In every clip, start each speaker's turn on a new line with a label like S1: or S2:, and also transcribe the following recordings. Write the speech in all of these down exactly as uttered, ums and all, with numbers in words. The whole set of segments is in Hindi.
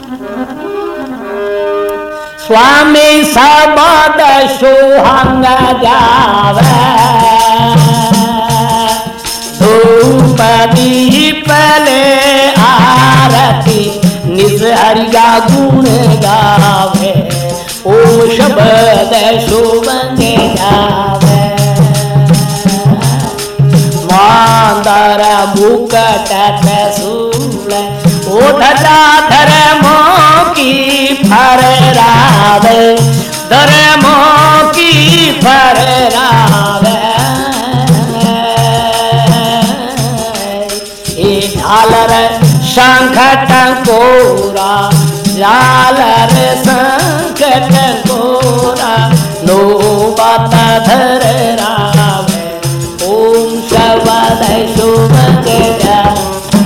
S1: स्वामी सबद सुहंग जावे धूप दीप ले आरती निज हरि का गुण गावे ओम शब्द सुहंग जावे मांदर मुकट त्रिशूल ओढ़ धर्मों की फहरावे धर्मों की फहरावे ए झालर शंख टंकोरा झालर शंख टंकोरा नौबत धरावे ओम शब्द सुहंग जावे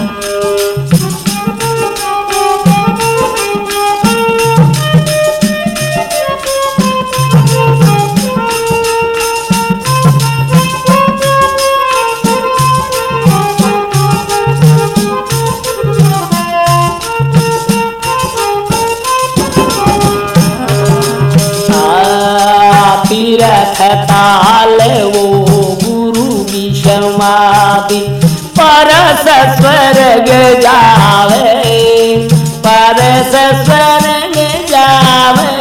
S1: तीरथ ताल वो गुरु की समाधि परस स्वर्ग जावे परस स्वर्ग जावे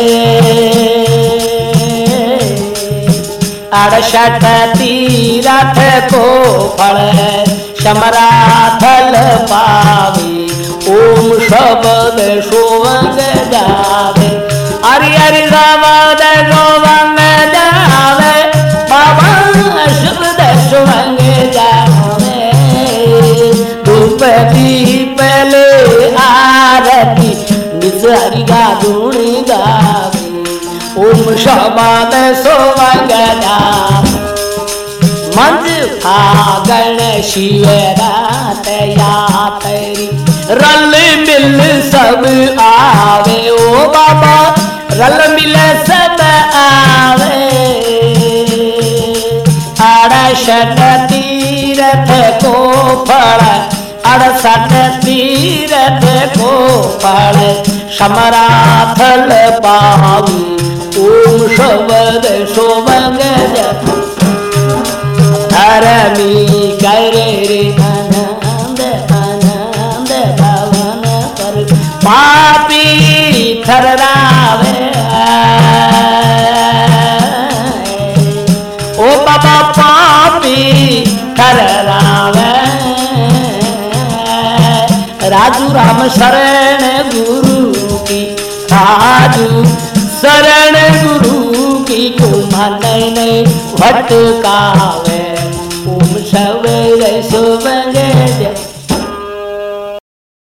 S1: अड़सठ तीरथ को फल समराथल पावे ओम शब्द सुहंग जावे हरि हरि शब्द सुहंग जावे बाबा शब्द सुहंग जावे धूप दीप ले आरती निज हरि का गुण गावे ओम शब्द सुहंग जावे मंज फागण शिवरात यात्री रल मिल सब आवे ओ बाबा रल मिल सब आवे अड़सठ तीरथ को फल अड़सठ तीरथ को फल समराथल पावी ओम शब्द सुहंग जावे धर्मी करे रे आनंद आनंद भवन पर पापी थर्रावे ओ बाबा पापी थर्रावे राजू राम शरण गुरु की राजू शरण गुरु की को मन भटकावे ओम शब्द